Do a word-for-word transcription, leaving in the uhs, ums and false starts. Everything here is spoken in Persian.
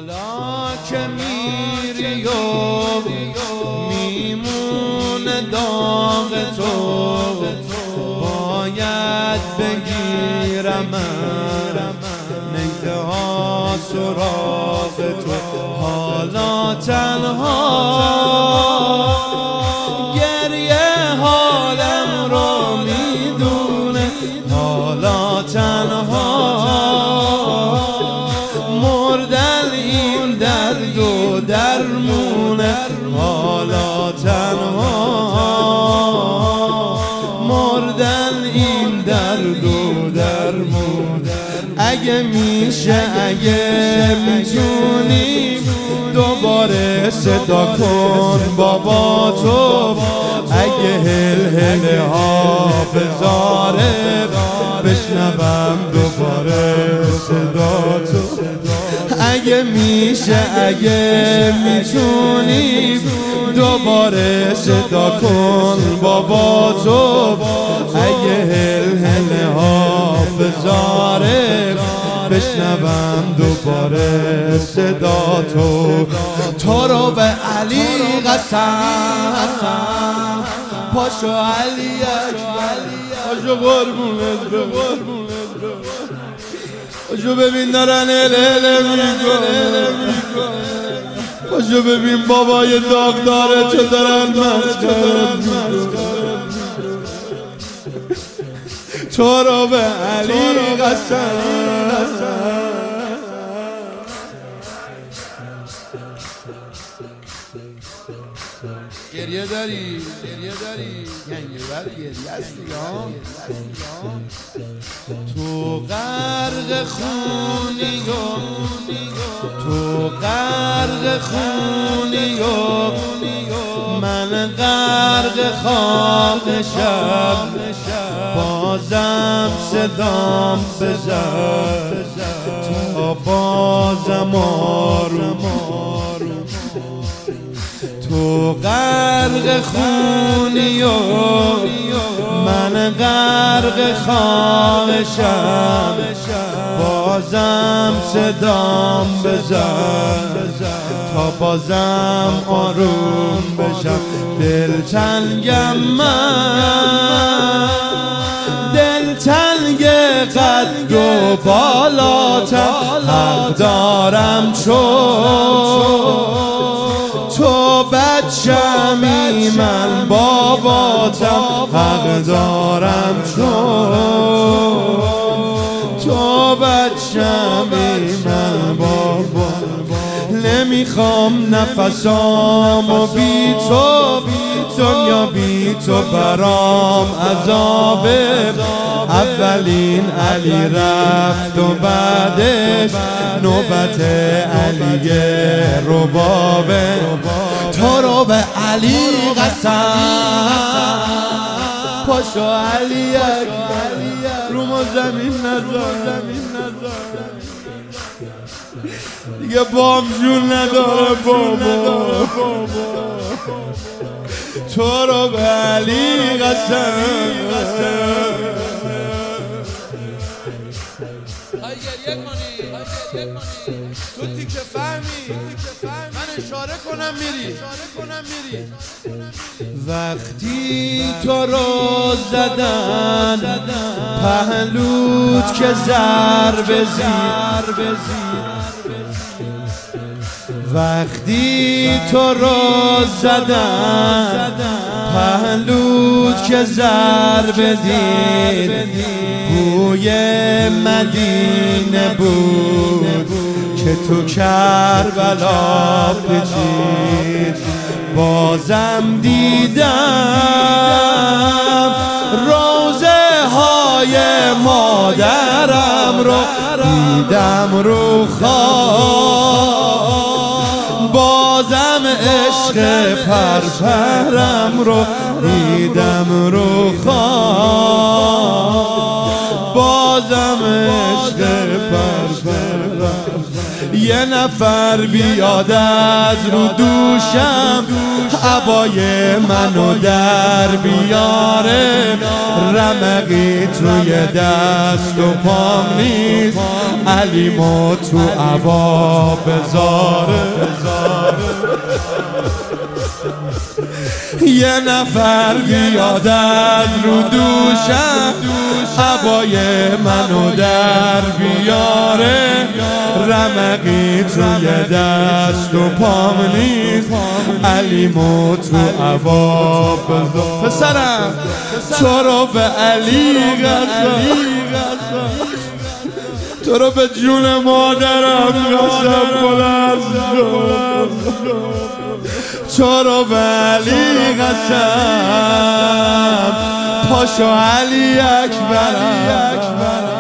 حالا که میری و میمونه داغ تو، باید بگیرم نیزه ها سراغ تو. حالا تنها گریه حالم رو میدونه، حالا تنها مردن این درد و درمونه، حالا تنها مردن این درد و درمونه. اگه میشه اگه میتونی دوباره صدا کن بابا تو، اگه هل هل ها بذاره بشنوم دوباره صدا تو. اگه میشه اگه میتونی دوباره صدا کن بابا تو، اگه هل هل ها بذاره بشنوم دوباره صدا تو. تو رو به علی قسم، پاشو علی اکبر، پاشو قربونت برم، پاشو ببین دارن ال ال میکنن، پاشو ببین بابای داغ داره چه دارن مسخره میکنن. تو رو به علی قسم، گریه داری گریه داری یعنی بر گریه است دیگه. تو غرق خونی و تو غرق خونی و من غرق خاک شب، بازم صدام بزن تا بازم آروم. تو غرق خونی و من غرق خواهشم، بازم صدام بزن تا بازم آروم بشم. دلتنگم من، دلتنگ قد و بالاتر، حق دارم چون تو بچمی من باباتم، حق دارم چون تو بچمی من باباتم. نمیخوام نفسامو بی تو، دنیا بی تو برام عذابه. اولین علی رفت و بعدش نوبت علی ربابه. تو رو به علی قسم، پاشو علی اکبر، رو ما زمین نذار دیگه، بام جون نداره بابا. تو رو به علی قسم، های گریه کنی تو تیکه فهمی، من اشاره کنم میری. وقتی تو رو زدن پهلوت که ضرب زیر، وقتی تو رو زدن پهلوت که ضرب دید، بوی مدینه بود که تو کربلا پیچید. بازم دیدم روزه های مادرم رو، دیدم رو خواب، بازم عشق پرپرم رو دیدم رو خواب، بازم عشق پرپرم. یه نفر بیاد از رو دوشم عبای منو در بیاره، رمقی توی دست و پام نیست، علیمو تو عبا بذاره. یه نفر بیاد از رو دوشم عبای منو در بیاره، رمقی توی دست و پام نیست، علیمو تو عبا بذاره. پسرم تو رو به علی قسم، تو رو به جون مادرم قسم بلند شد، تو رو به علی قسم، پاشو علی اکبرم.